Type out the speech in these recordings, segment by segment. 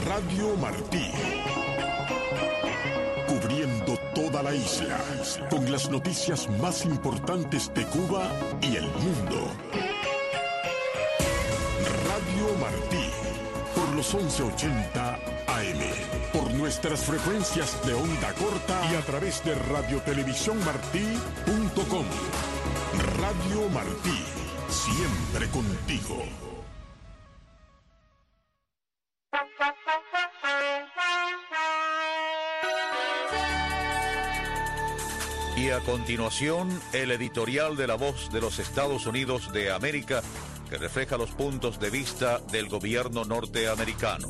Radio Martí. Cubriendo toda la isla, con las noticias más importantes de Cuba y el mundo. Radio Martí, por los 1180 AM, por nuestras frecuencias de onda corta y a través de radiotelevisiónmartí.com. Radio Martí, siempre contigo. Y a continuación, el editorial de La Voz de los Estados Unidos de América, que refleja los puntos de vista del gobierno norteamericano.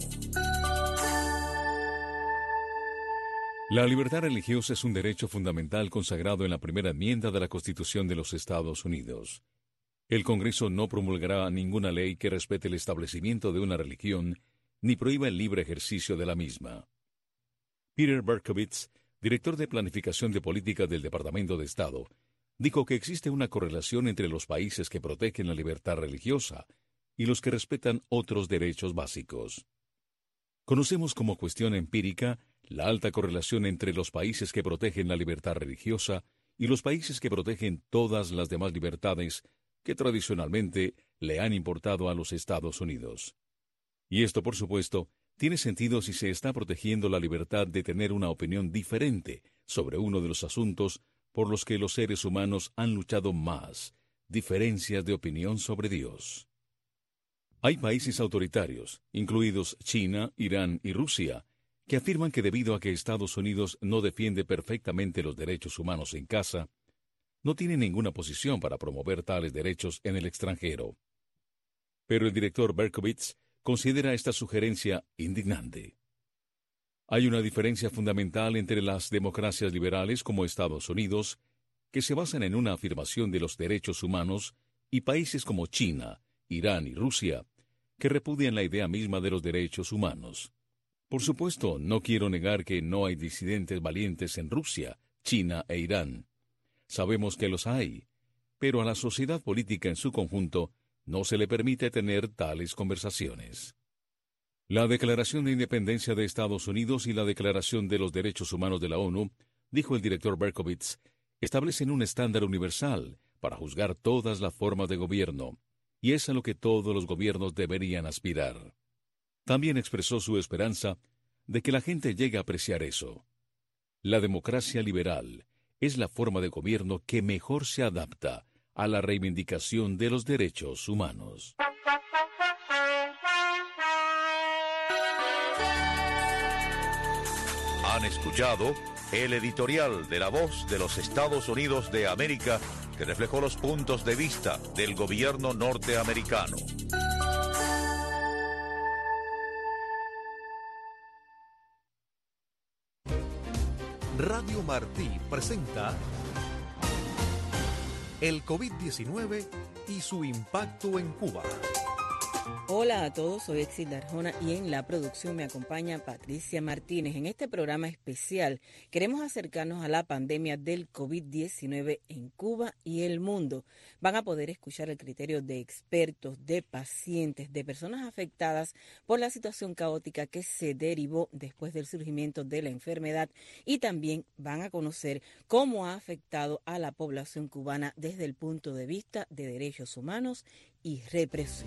La libertad religiosa es un derecho fundamental consagrado en la primera enmienda de la Constitución de los Estados Unidos. El Congreso no promulgará ninguna ley que respete el establecimiento de una religión ni prohíba el libre ejercicio de la misma. Peter Berkovitz, director de Planificación de Política del Departamento de Estado, dijo que existe una correlación entre los países que protegen la libertad religiosa y los que respetan otros derechos básicos. Conocemos como cuestión empírica la alta correlación entre los países que protegen la libertad religiosa y los países que protegen todas las demás libertades que tradicionalmente le han importado a los Estados Unidos. Y esto, por supuesto, tiene sentido si se está protegiendo la libertad de tener una opinión diferente sobre uno de los asuntos por los que los seres humanos han luchado más, diferencias de opinión sobre Dios. Hay países autoritarios, incluidos China, Irán y Rusia, que afirman que debido a que Estados Unidos no defiende perfectamente los derechos humanos en casa, no tiene ninguna posición para promover tales derechos en el extranjero. Pero el director Berkovitz considera esta sugerencia indignante. Hay una diferencia fundamental entre las democracias liberales como Estados Unidos, que se basan en una afirmación de los derechos humanos, y países como China, Irán y Rusia, que repudian la idea misma de los derechos humanos. Por supuesto, no quiero negar que no hay disidentes valientes en Rusia, China e Irán. Sabemos que los hay, pero a la sociedad política en su conjunto no se le permite tener tales conversaciones. La Declaración de Independencia de Estados Unidos y la Declaración de los Derechos Humanos de la ONU, dijo el director Berkovitz, establecen un estándar universal para juzgar todas las formas de gobierno, y es a lo que todos los gobiernos deberían aspirar. También expresó su esperanza de que la gente llegue a apreciar eso. La democracia liberal es la forma de gobierno que mejor se adapta a la reivindicación de los derechos humanos. Han escuchado el editorial de La Voz de los Estados Unidos de América, que reflejó los puntos de vista del gobierno norteamericano. Radio Martí presenta el COVID-19 y su impacto en Cuba. Hola a todos, soy Exilda Arjona y en la producción me acompaña Patricia Martínez. En este programa especial queremos acercarnos a la pandemia del COVID-19 en Cuba y el mundo. Van a poder escuchar el criterio de expertos, de pacientes, de personas afectadas por la situación caótica que se derivó después del surgimiento de la enfermedad, y también van a conocer cómo ha afectado a la población cubana desde el punto de vista de derechos humanos y represión.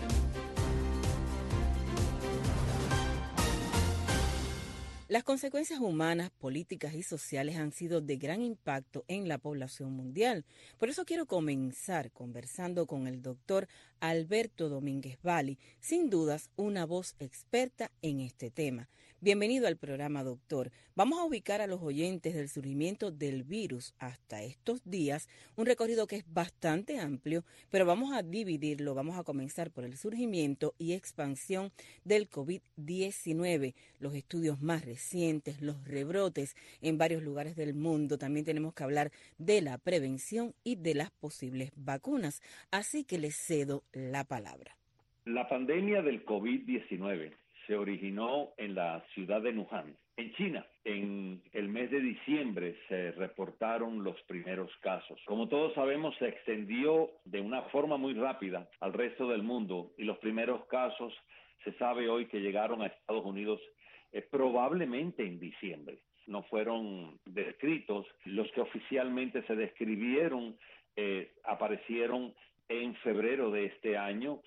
Las consecuencias humanas, políticas y sociales han sido de gran impacto en la población mundial. Por eso quiero comenzar conversando con el doctor Alberto Domínguez Valli, sin dudas una voz experta en este tema. Bienvenido al programa, doctor. Vamos a ubicar a los oyentes del surgimiento del virus hasta estos días, un recorrido que es bastante amplio, pero vamos a dividirlo. Vamos a comenzar por el surgimiento y expansión del COVID-19, los estudios más recientes, los rebrotes en varios lugares del mundo. También tenemos que hablar de la prevención y de las posibles vacunas. Así que les cedo la palabra. La pandemia del COVID-19 se originó en la ciudad de Wuhan, en China. En el mes de diciembre se reportaron los primeros casos. Como todos sabemos, se extendió de una forma muy rápida al resto del mundo y los primeros casos se sabe hoy que llegaron a Estados Unidos probablemente en diciembre. No fueron descritos. Los que oficialmente se describieron aparecieron en febrero de este año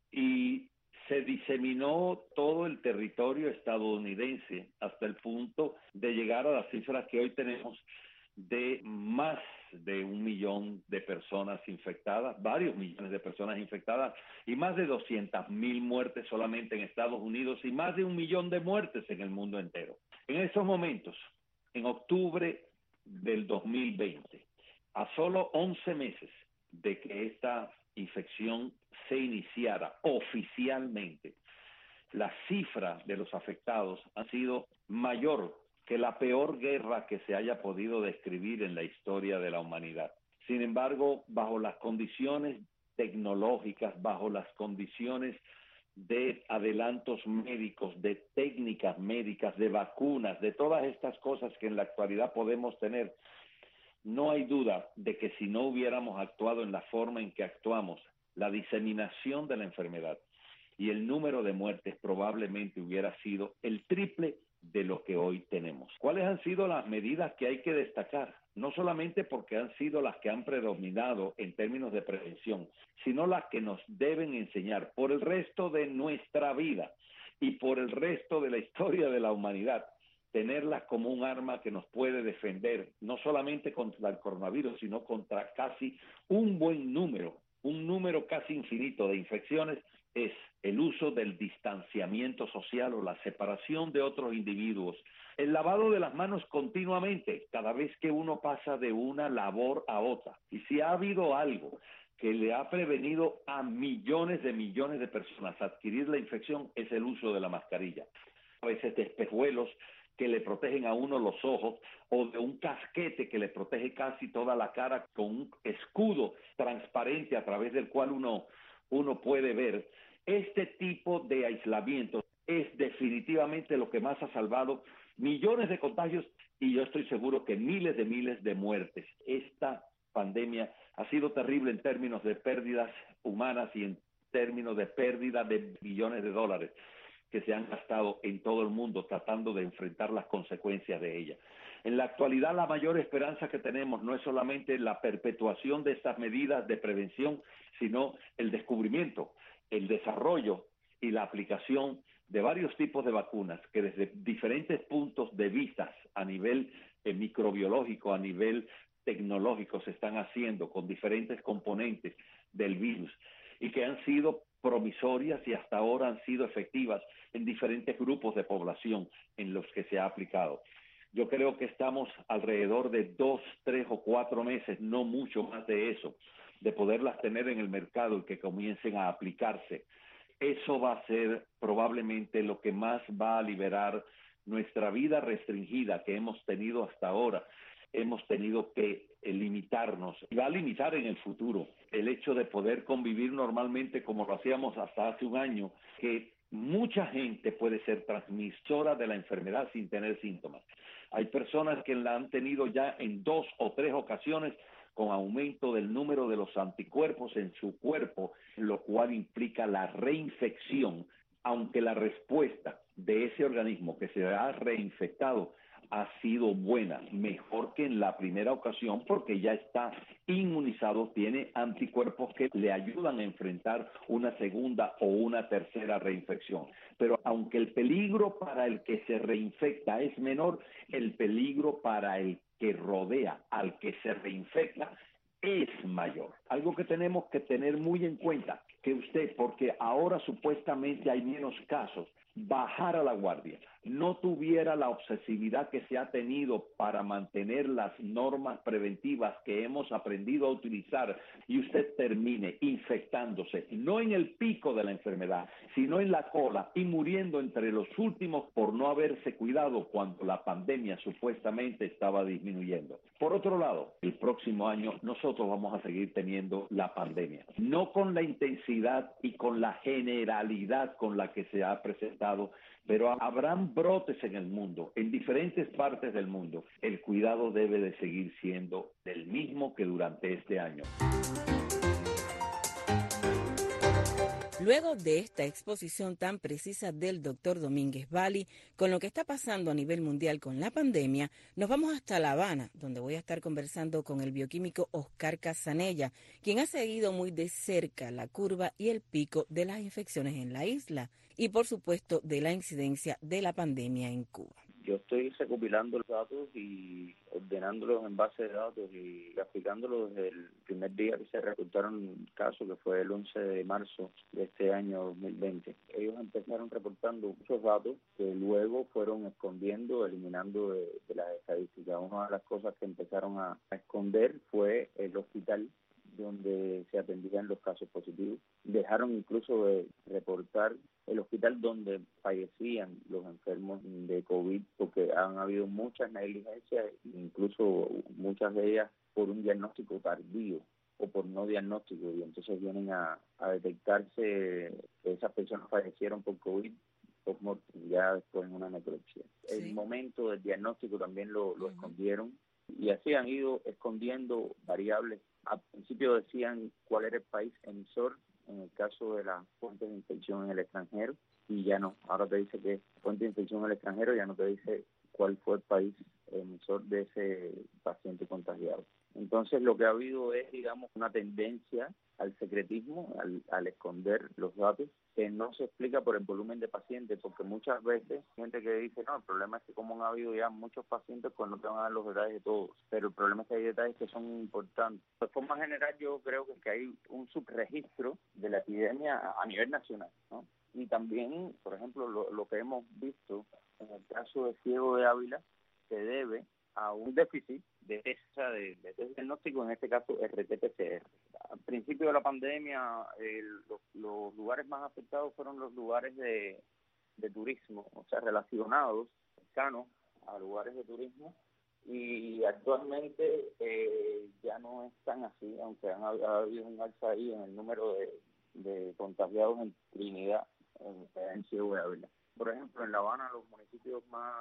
y se diseminó todo el territorio estadounidense hasta el punto de llegar a las cifras que hoy tenemos de más de 1 millón de personas infectadas, varios millones de personas infectadas y más de 200,000 muertes solamente en Estados Unidos y más de 1 millón de muertes en el mundo entero. En estos momentos, en octubre del 2020, a solo 11 meses de que esta infección se iniciara oficialmente, la cifra de los afectados ha sido mayor que la peor guerra que se haya podido describir en la historia de la humanidad. Sin embargo, bajo las condiciones tecnológicas, bajo las condiciones de adelantos médicos, de técnicas médicas, de vacunas, de todas estas cosas que en la actualidad podemos tener, no hay duda de que si no hubiéramos actuado en la forma en que actuamos, la diseminación de la enfermedad y el número de muertes probablemente hubiera sido el triple de lo que hoy tenemos. ¿Cuáles han sido las medidas que hay que destacar? No solamente porque han sido las que han predominado en términos de prevención, sino las que nos deben enseñar por el resto de nuestra vida y por el resto de la historia de la humanidad, tenerlas como un arma que nos puede defender, no solamente contra el coronavirus, sino contra casi un número casi infinito de infecciones, es el uso del distanciamiento social o la separación de otros individuos, el lavado de las manos continuamente, cada vez que uno pasa de una labor a otra. Y si ha habido algo que le ha prevenido a millones de personas adquirir la infección, es el uso de la mascarilla. A veces de espejuelos que le protegen a uno los ojos o de un casquete que le protege casi toda la cara con un escudo transparente a través del cual uno puede ver. Este tipo de aislamiento es definitivamente lo que más ha salvado millones de contagios y yo estoy seguro que miles de muertes. Esta pandemia ha sido terrible en términos de pérdidas humanas y en términos de pérdida de billones de dólares que se han gastado en todo el mundo tratando de enfrentar las consecuencias de ella. En la actualidad, la mayor esperanza que tenemos no es solamente la perpetuación de estas medidas de prevención, sino el descubrimiento, el desarrollo y la aplicación de varios tipos de vacunas que desde diferentes puntos de vista a nivel microbiológico, a nivel tecnológico se están haciendo con diferentes componentes del virus y que han sido promisorias y hasta ahora han sido efectivas en diferentes grupos de población en los que se ha aplicado. Yo creo que estamos alrededor de 2, 3 o 4 meses, no mucho más de eso, de poderlas tener en el mercado y que comiencen a aplicarse. Eso va a ser probablemente lo que más va a liberar nuestra vida restringida que hemos tenido hasta ahora. Hemos tenido que limitarnos y va a limitar en el futuro el hecho de poder convivir normalmente como lo hacíamos hasta hace un año, que mucha gente puede ser transmisora de la enfermedad sin tener síntomas. Hay personas que la han tenido ya en 2 o 3 ocasiones con aumento del número de los anticuerpos en su cuerpo, lo cual implica la reinfección, aunque la respuesta de ese organismo que se ha reinfectado ha sido buena, mejor que en la primera ocasión, porque ya está inmunizado, tiene anticuerpos que le ayudan a enfrentar una segunda o una tercera reinfección. Pero aunque el peligro para el que se reinfecta es menor, el peligro para el que rodea al que se reinfecta es mayor. Algo que tenemos que tener muy en cuenta, que usted, porque ahora supuestamente hay menos casos, bajara la guardia, no tuviera la obsesividad que se ha tenido para mantener las normas preventivas que hemos aprendido a utilizar y usted termine infectándose, no en el pico de la enfermedad, sino en la cola y muriendo entre los últimos por no haberse cuidado cuando la pandemia supuestamente estaba disminuyendo. Por otro lado, el próximo año nosotros vamos a seguir teniendo la pandemia, no con la intensidad intensidad y con la generalidad con la que se ha presentado, pero habrán brotes en el mundo, en diferentes partes del mundo. El cuidado debe de seguir siendo el mismo que durante este año. Luego de esta exposición tan precisa del doctor Domínguez Bali con lo que está pasando a nivel mundial con la pandemia, nos vamos hasta La Habana, donde voy a estar conversando con el bioquímico Oscar Casanella, quien ha seguido muy de cerca la curva y el pico de las infecciones en la isla y, por supuesto, de la incidencia de la pandemia en Cuba. Yo estoy recopilando los datos y ordenándolos en base de datos y graficándolos desde el primer día que se reportaron casos, que fue el 11 de marzo de este año 2020. Ellos empezaron reportando muchos datos que luego fueron escondiendo, eliminando de las estadísticas. Una de las cosas que empezaron a esconder fue el hospital donde se atendían los casos positivos. Dejaron incluso de reportar el hospital donde fallecían los enfermos de COVID, porque han habido muchas negligencias, incluso muchas de ellas por un diagnóstico tardío o por no diagnóstico, y entonces vienen a detectarse que esas personas fallecieron por COVID post-mortem, ya después en una necropsia. Sí. El momento del diagnóstico también lo escondieron, y así han ido escondiendo variables. Al principio decían cuál era el país emisor en el caso de las fuentes de infección en el extranjero, y ya no. Ahora te dice que fuente de infección en el extranjero, ya no te dice cuál fue el país emisor de ese paciente contagiado. Entonces lo que ha habido es, digamos, una tendencia al secretismo, al esconder los datos, que no se explica por el volumen de pacientes, porque muchas veces hay gente que dice, no, el problema es que como han habido ya muchos pacientes, pues no te van a dar los detalles de todos, pero el problema es que hay detalles que son importantes. De forma general, yo creo que hay un subregistro de la epidemia a nivel nacional, ¿no? Y también, por ejemplo, lo que hemos visto en el caso de Ciego de Ávila se debe a un déficit de test diagnóstico, en este caso RT-PCR. Al principio de la pandemia, los lugares más afectados fueron los lugares de turismo, o sea, relacionados, cercanos a lugares de turismo, y actualmente ya no es tan así, aunque ha habido un alza ahí en el número de contagiados en Trinidad, en Ciego de Ávila. Por ejemplo, en La Habana los municipios más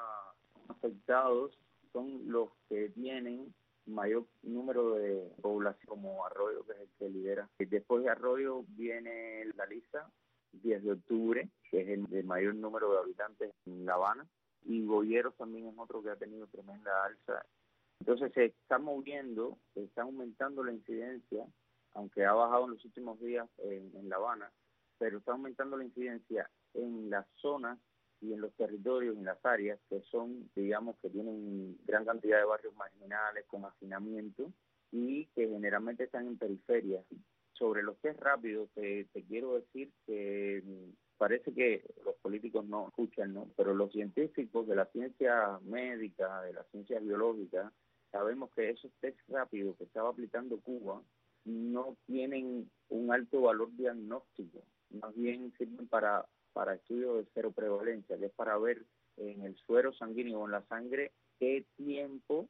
afectados son los que tienen mayor número de población, como Arroyo, que es el que lidera. Y después de Arroyo viene La Lisa, 10 de octubre, que es el de mayor número de habitantes en La Habana, y Boyeros también es otro que ha tenido tremenda alza. Entonces se está moviendo, se está aumentando la incidencia, aunque ha bajado en los últimos días en La Habana, pero está aumentando la incidencia en las zonas y en los territorios, en las áreas que son, digamos, que tienen gran cantidad de barrios marginales con hacinamiento y que generalmente están en periferias. Sobre los test rápidos, te quiero decir que parece que los políticos no escuchan, ¿no? Pero los científicos de la ciencia médica, de la ciencia biológica, sabemos que esos test rápidos que estaba aplicando Cuba no tienen un alto valor diagnóstico, más bien sirven para estudios de cero prevalencia, que es para ver en el suero sanguíneo o en la sangre qué tiempo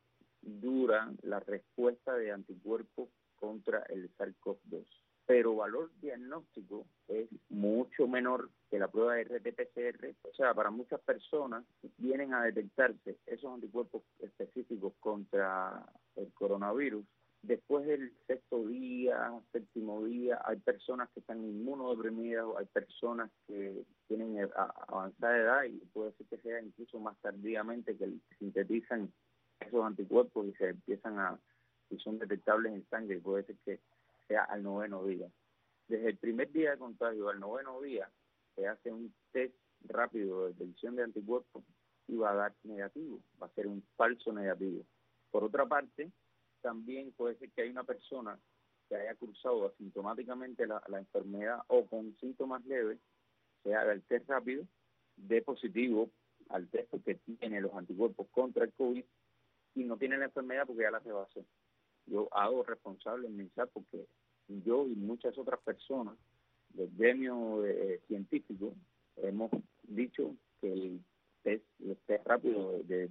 dura la respuesta de anticuerpos contra el SARS-CoV-2. Pero valor diagnóstico es mucho menor que la prueba de RT-PCR. O sea, para muchas personas vienen a detectarse esos anticuerpos específicos contra el coronavirus después del sexto día, séptimo día. Hay personas que están inmunodeprimidas, hay personas que tienen avanzada edad y puede ser que sea incluso más tardíamente que sintetizan esos anticuerpos y se empiezan y son detectables en sangre, y puede ser que sea al 9º día. Desde el primer día de contagio al 9º día se hace un test rápido de detección de anticuerpos y va a dar negativo, va a ser un falso negativo. Por otra parte, también puede ser que hay una persona que haya cursado asintomáticamente la enfermedad o con síntomas leves, se haga el test rápido, dé positivo al test porque tiene los anticuerpos contra el COVID y no tiene la enfermedad porque ya la rebasó. Yo hago responsable el mensaje porque yo y muchas otras personas del gremio científico hemos dicho que el test rápido de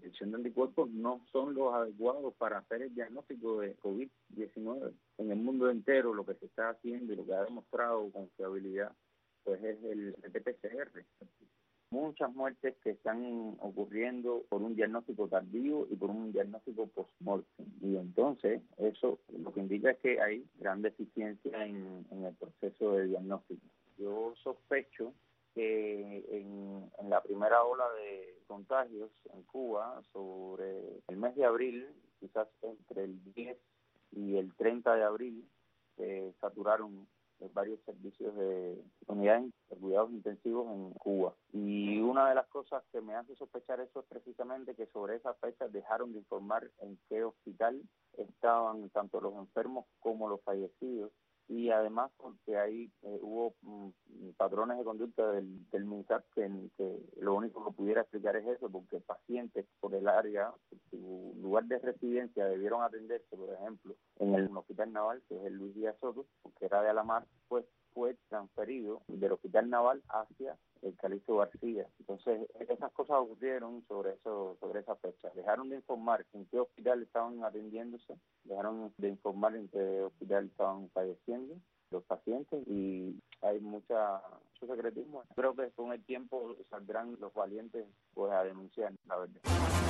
detección de anticuerpos no son los adecuados para hacer el diagnóstico de COVID-19. En el mundo entero lo que se está haciendo y lo que ha demostrado con fiabilidad pues es el RT-PCR. Muchas muertes que están ocurriendo por un diagnóstico tardío y por un diagnóstico post-mortem. Y entonces eso lo que indica es que hay gran deficiencia en el proceso de diagnóstico. Yo sospecho que en la primera ola de contagios en Cuba, sobre el mes de abril, quizás entre el 10 y el 30 de abril, se saturaron varios servicios de unidades de cuidados intensivos en Cuba. Y una de las cosas que me hace sospechar eso es precisamente que sobre esa fecha dejaron de informar en qué hospital estaban tanto los enfermos como los fallecidos. Y además porque ahí hubo patrones de conducta del MINSAP que lo único que pudiera explicar es eso, porque pacientes por el área, por su lugar de residencia, debieron atenderse, por ejemplo, en el Hospital Naval, que es el Luis Díaz Soto, porque era de Alamar, pues fue transferido del Hospital Naval hacia el Calixto García. Entonces, esas cosas ocurrieron sobre esa fecha. Dejaron de informar en qué hospital estaban atendiéndose, dejaron de informar en qué hospital estaban falleciendo los pacientes y hay mucho secretismo. Creo que con el tiempo saldrán los valientes pues a denunciar la verdad.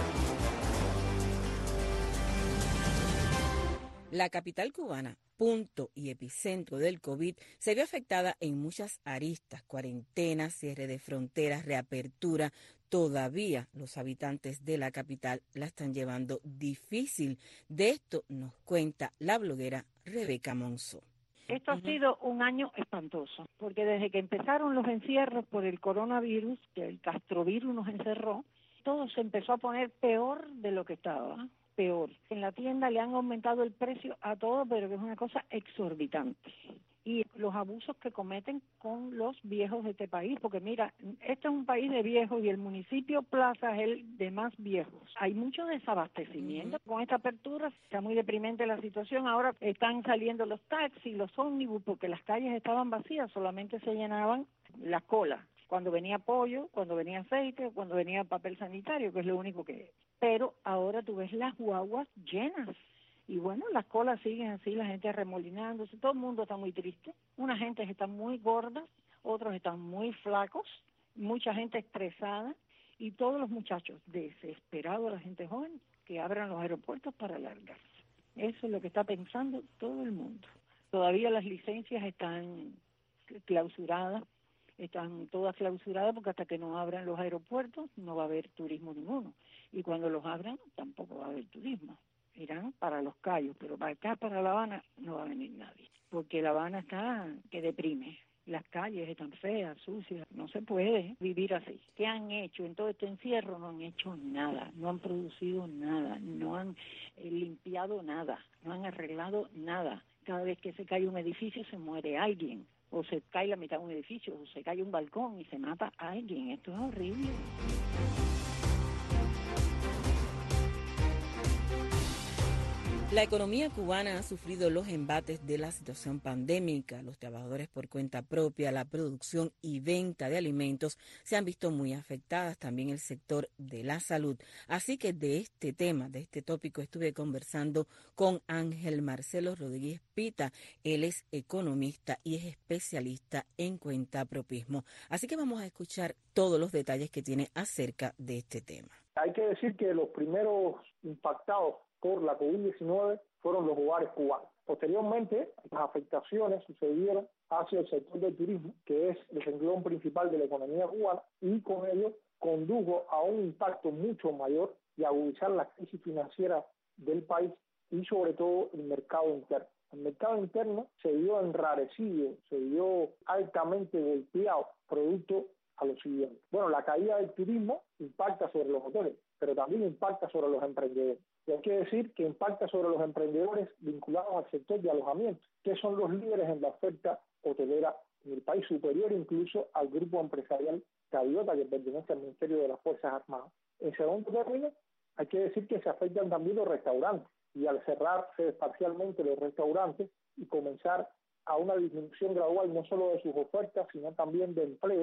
La capital cubana, punto y epicentro del COVID, se vio afectada en muchas aristas: cuarentena, cierre de fronteras, reapertura. Todavía los habitantes de la capital la están llevando difícil. De esto nos cuenta la bloguera Rebeca Monzó. Esto ha sido un año espantoso, porque desde que empezaron los encierros por el coronavirus, que el castrovirus nos encerró, todo se empezó a poner peor de lo que estaba. Peor. En la tienda le han aumentado el precio a todo, pero que es una cosa exorbitante. Y los abusos que cometen con los viejos de este país, porque mira, este es un país de viejos y el municipio Plaza es el de más viejos. Hay mucho desabastecimiento con esta apertura, está muy deprimente la situación. Ahora están saliendo los taxis, los ómnibus, porque las calles estaban vacías, solamente se llenaban las colas. Cuando venía pollo, cuando venía aceite, cuando venía papel sanitario, que es lo único que es. Pero ahora tú ves las guaguas llenas. Y bueno, las colas siguen así, la gente arremolinándose, todo el mundo está muy triste. Una gente está muy gorda, otros están muy flacos, mucha gente estresada y todos los muchachos desesperados, la gente joven, que abran los aeropuertos para largarse. Eso es lo que está pensando todo el mundo. Todavía las licencias están clausuradas. Están todas clausuradas porque hasta que no abran los aeropuertos no va a haber turismo ninguno. Y cuando los abran tampoco va a haber turismo. Irán para Los Cayos, pero para acá, para La Habana, no va a venir nadie. Porque La Habana está que deprime. Las calles están feas, sucias. No se puede vivir así. ¿Qué han hecho en todo este encierro? No han hecho nada. No han producido nada. No han limpiado nada. No han arreglado nada. Cada vez que se cae un edificio se muere alguien. O se cae la mitad de un edificio, o se cae un balcón y se mata a alguien. Esto es horrible. La economía cubana ha sufrido los embates de la situación pandémica. Los trabajadores por cuenta propia, la producción y venta de alimentos se han visto muy afectadas, también el sector de la salud. Así que de este tema, de este tópico, estuve conversando con Ángel Marcelo Rodríguez Pita. Él es economista y es especialista en cuentapropismo. Así que vamos a escuchar todos los detalles que tiene acerca de este tema. Hay que decir que los primeros impactados por la COVID-19 fueron los hogares cubanos. Posteriormente, las afectaciones sucedieron hacia el sector del turismo, que es el renglón principal de la economía cubana, y con ello condujo a un impacto mucho mayor y agudizar la crisis financiera del país y sobre todo el mercado interno. El mercado interno se vio enrarecido, se vio altamente golpeado, producto a lo siguiente. Bueno, la caída del turismo impacta sobre los hoteles, pero también impacta sobre los emprendedores. Y hay que decir que impacta sobre los emprendedores vinculados al sector de alojamiento, que son los líderes en la oferta hotelera en el país, superior incluso al grupo empresarial Gaviota, que pertenece al Ministerio de las Fuerzas Armadas. En segundo término, hay que decir que se afectan también los restaurantes, y al cerrarse parcialmente los restaurantes y comenzar a una disminución gradual no solo de sus ofertas, sino también de empleos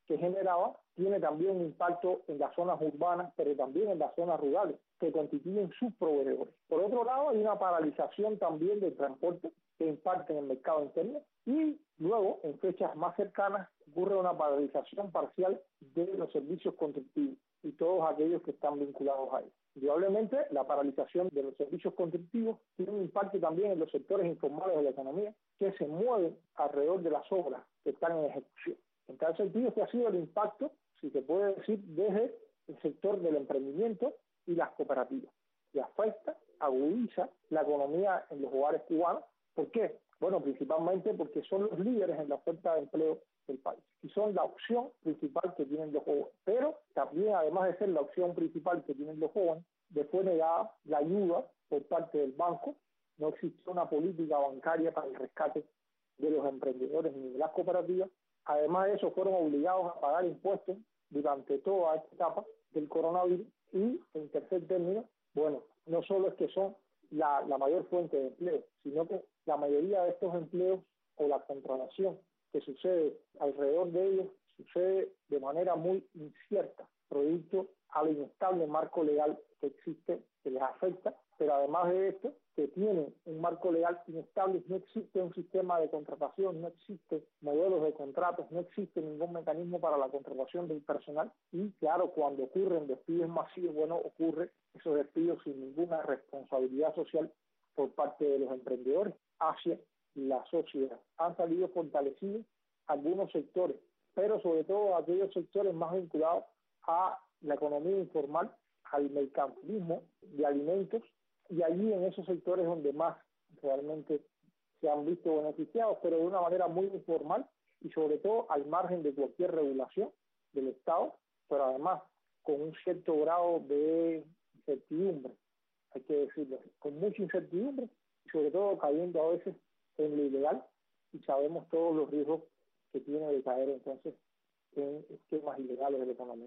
que generaba tiene también un impacto en las zonas urbanas, pero también en las zonas rurales, que constituyen sus proveedores. Por otro lado, hay una paralización también del transporte que impacta en el mercado interno, y luego, en fechas más cercanas, ocurre una paralización parcial de los servicios constructivos y todos aquellos que están vinculados a ellos. Indudablemente, la paralización de los servicios constructivos tiene un impacto también en los sectores informales de la economía, que se mueven alrededor de las obras que están en ejecución. En tal sentido, este ha sido el impacto, si se puede decir, desde el sector del emprendimiento y las cooperativas, que afecta, agudiza la economía en los hogares cubanos. ¿Por qué? Bueno, principalmente porque son los líderes en la oferta de empleo del país y son la opción principal que tienen los jóvenes. Pero también, además de ser la opción principal que tienen los jóvenes, después negada la ayuda por parte del banco, no existe una política bancaria para el rescate de los emprendedores ni de las cooperativas. Además de eso, fueron obligados a pagar impuestos durante toda esta etapa del coronavirus y, en tercer término, bueno, no solo es que son la mayor fuente de empleo, sino que la mayoría de estos empleos o la contratación que sucede alrededor de ellos sucede de manera muy incierta, producto al inestable marco legal que existe, que les afecta, pero además de esto, que tienen un marco legal inestable, no existe un sistema de contratación, no existe modelos de contratos, no existe ningún mecanismo para la contratación del personal y claro, cuando ocurren despidos masivos, bueno, ocurre esos despidos sin ninguna responsabilidad social por parte de los emprendedores hacia la sociedad. Han salido fortalecidos algunos sectores, pero sobre todo aquellos sectores más vinculados a la economía informal, al mercantilismo de alimentos, y allí en esos sectores donde más realmente se han visto beneficiados, pero de una manera muy informal y sobre todo al margen de cualquier regulación del Estado, pero además con un cierto grado de incertidumbre, hay que decirlo, con mucha incertidumbre y sobre todo cayendo a veces en lo ilegal, y sabemos todos los riesgos que tiene de caer entonces en esquemas ilegales de la economía.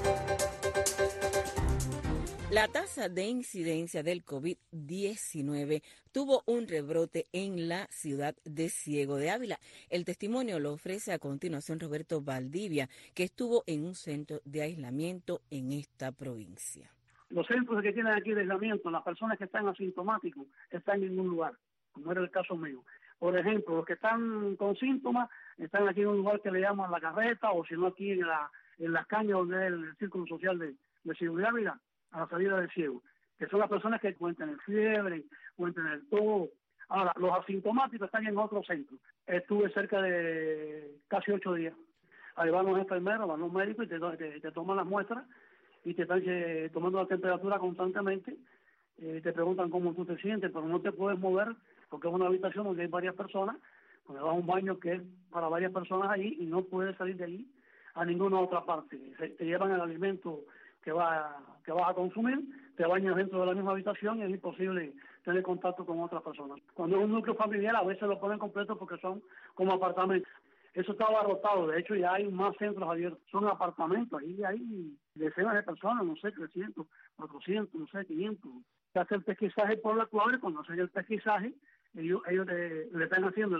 La tasa de incidencia del COVID-19 tuvo un rebrote en la ciudad de Ciego de Ávila. El testimonio lo ofrece a continuación Roberto Valdivia, que estuvo en un centro de aislamiento en esta provincia. Los centros que tienen aquí de aislamiento, las personas que están asintomáticos están en un lugar, como era el caso mío. Por ejemplo, los que están con síntomas están aquí en un lugar que le llaman La Carreta, o si no aquí en las cañas, donde es el círculo social de Ciego de Ávila, a la salida del Ciego, que son las personas que cuentan el fiebre, cuentan el tos. Ahora, los asintomáticos están en otro centro. Estuve cerca de casi 8 días. Ahí van los enfermeros, van los médicos y te toman las muestras y te están tomando la temperatura constantemente. Te preguntan cómo tú te sientes, pero no te puedes mover porque es una habitación donde hay varias personas, donde vas a un baño que es para varias personas allí y no puedes salir de allí a ninguna otra parte. Te llevan el alimento que vas a consumir, te bañas dentro de la misma habitación y es imposible tener contacto con otras personas. Cuando es un núcleo familiar a veces lo ponen completo porque son como apartamentos. Eso está abarrotado, de hecho ya hay más centros abiertos, son apartamentos, ahí hay decenas de personas, no sé, 300, 400, no sé, 500. Se hace el pesquisaje por la cuadra y cuando se hace el pesquisaje, ellos le están haciendo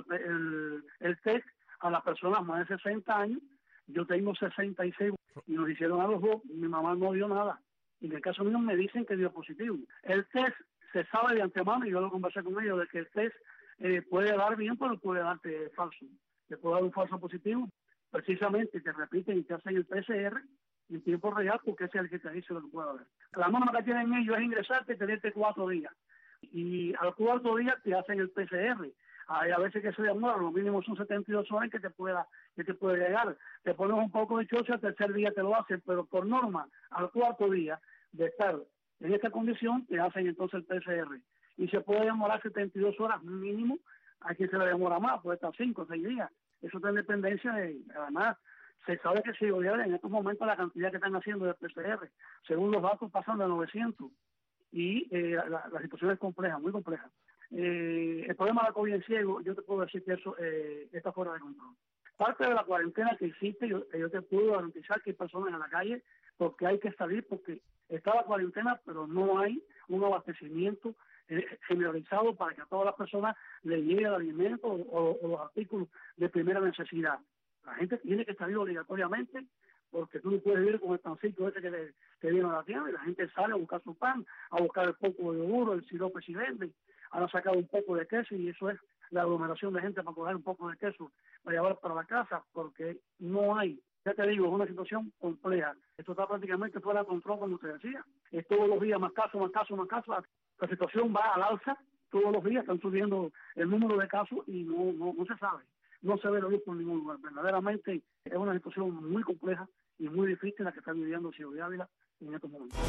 el test a las personas más de 60 años. Yo tengo 66 y nos hicieron a los dos, mi mamá no dio nada. Y en el caso mío me dicen que dio positivo. El test se sabe de antemano, y yo lo conversé con ellos, de que el test puede dar bien, pero puede darte falso. Te puede dar un falso positivo. Precisamente te repiten y te hacen el PCR en tiempo real, porque ese es el que te dice lo que puede haber. La norma que tienen ellos es ingresarte y tenerte 4 días. Y al 4º día te hacen el PCR. Hay a veces que se demora, lo mínimo son 72 horas que te puede llegar. Te pones un poco de chocha, al 3er día te lo hacen, pero por norma, al 4º día de estar en esta condición, te hacen entonces el PCR. Y se puede demorar 72 horas mínimo, hay quien se le demora más, puede estar 5 o 6 días. Eso está en dependencia de, además, se sabe que si en estos momentos la cantidad que están haciendo de PCR, según los datos, pasan de 900. Y la situación es compleja, muy compleja. El problema de la COVID en Ciego, yo te puedo decir que eso está fuera de control. Parte de la cuarentena que existe, yo te puedo garantizar que hay personas en la calle porque hay que salir, porque está la cuarentena, pero no hay un abastecimiento generalizado para que a todas las personas les llegue el alimento o los artículos de primera necesidad. La gente tiene que salir obligatoriamente, porque tú no puedes vivir con el pancito ese que viene a la tienda, y la gente sale a buscar su pan, a buscar el poco de yogur, el sirope si venden, han sacado un poco de queso, y eso es la aglomeración de gente para coger un poco de queso para llevar para la casa, porque no hay. Ya te digo, es una situación compleja. Esto está prácticamente fuera de control, como te decía. Es todos los días más casos. La situación va al alza. Todos los días están subiendo el número de casos y no se sabe. No se ve la luz por ningún lugar. Verdaderamente es una situación muy compleja y muy difícil la que está viviendo Ciudad de Ávila en estos momentos.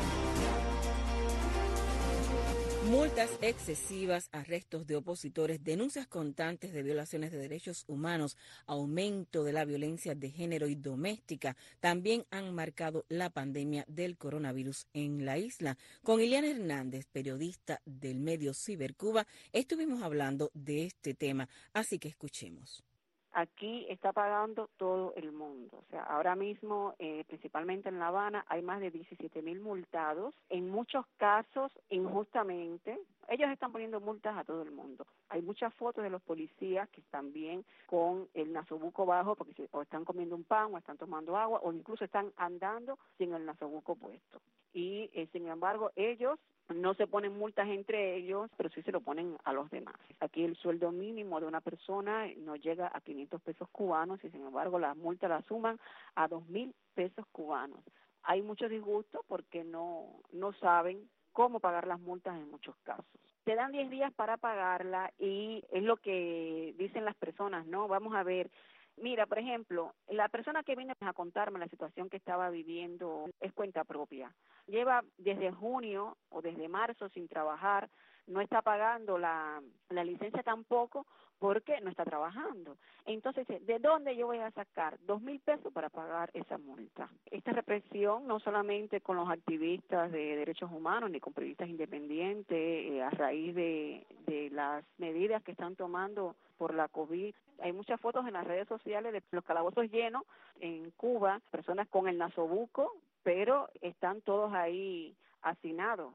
Multas excesivas, arrestos de opositores, denuncias constantes de violaciones de derechos humanos, aumento de la violencia de género y doméstica también han marcado la pandemia del coronavirus en la isla. Con Iliana Hernández, periodista del medio Cibercuba, estuvimos hablando de este tema, así que escuchemos. Aquí está pagando todo el mundo. O sea, ahora mismo, principalmente en La Habana, hay más de 17,000 multados. En muchos casos, injustamente, ellos están poniendo multas a todo el mundo. Hay muchas fotos de los policías que están bien con el nasobuco bajo, porque o están comiendo un pan, o están tomando agua, o incluso están andando sin el nasobuco puesto. Y, sin embargo, ellos no se ponen multas entre ellos, pero sí se lo ponen a los demás. Aquí el sueldo mínimo de una persona no llega a 500 pesos cubanos y, sin embargo, las multas las suman a 2,000 pesos cubanos. Hay mucho disgusto porque no saben cómo pagar las multas en muchos casos. Te dan 10 días para pagarla y es lo que dicen las personas, ¿no? Vamos a ver. Mira, por ejemplo, la persona que viene a contarme la situación que estaba viviendo es cuenta propia. Lleva desde junio o desde marzo sin trabajar, no está pagando la licencia tampoco porque no está trabajando. Entonces, ¿de dónde yo voy a sacar 2,000 pesos para pagar esa multa? Esta represión, no solamente con los activistas de derechos humanos ni con periodistas independientes, a raíz de las medidas que están tomando por la COVID. Hay muchas fotos en las redes sociales de los calabozos llenos en Cuba, personas con el nasobuco, pero están todos ahí hacinados.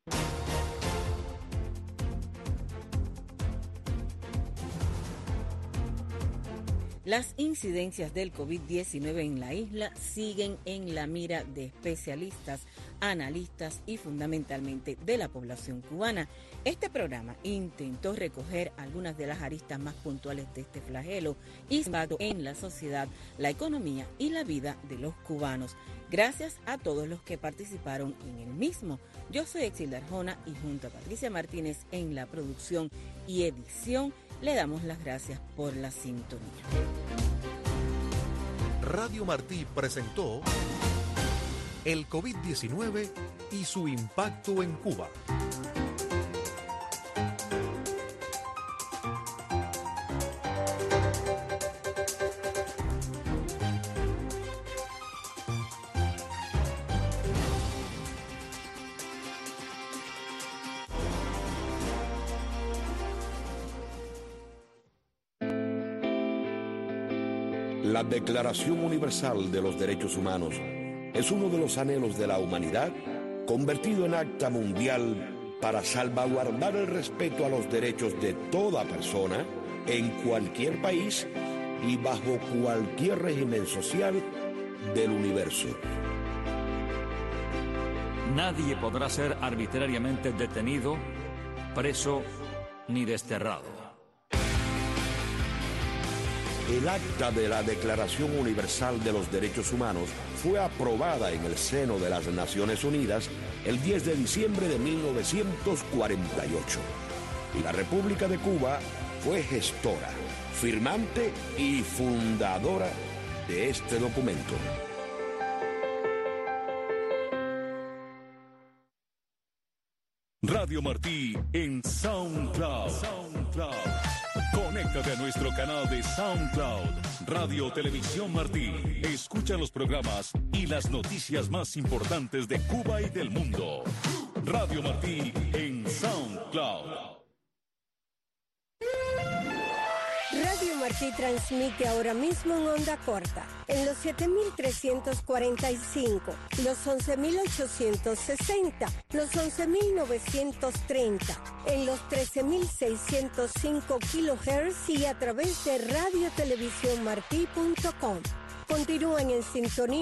Las incidencias del COVID-19 en la isla siguen en la mira de especialistas, analistas y fundamentalmente de la población cubana. Este programa intentó recoger algunas de las aristas más puntuales de este flagelo y su impacto en la sociedad, la economía y la vida de los cubanos. Gracias a todos los que participaron en el mismo. Yo soy Exilda Arjona y junto a Patricia Martínez en la producción y edición, le damos las gracias por la sintonía. Radio Martí presentó el COVID-19 y su impacto en Cuba. La Declaración Universal de los Derechos Humanos es uno de los anhelos de la humanidad convertido en acta mundial para salvaguardar el respeto a los derechos de toda persona en cualquier país y bajo cualquier régimen social del universo. Nadie podrá ser arbitrariamente detenido, preso ni desterrado. El acta de la Declaración Universal de los Derechos Humanos fue aprobada en el seno de las Naciones Unidas el 10 de diciembre de 1948. Y la República de Cuba fue gestora, firmante y fundadora de este documento. Radio Martí en SoundCloud. Conéctate a nuestro canal de SoundCloud, Radio Televisión Martí. Escucha los programas y las noticias más importantes de Cuba y del mundo. Radio Martí en SoundCloud. Radio Martí transmite ahora mismo en onda corta, en los 7.345, los 11.860, los 11.930, en los 13.605 kHz y a través de radiotelevisiónmartí.com. Continúen en sintonía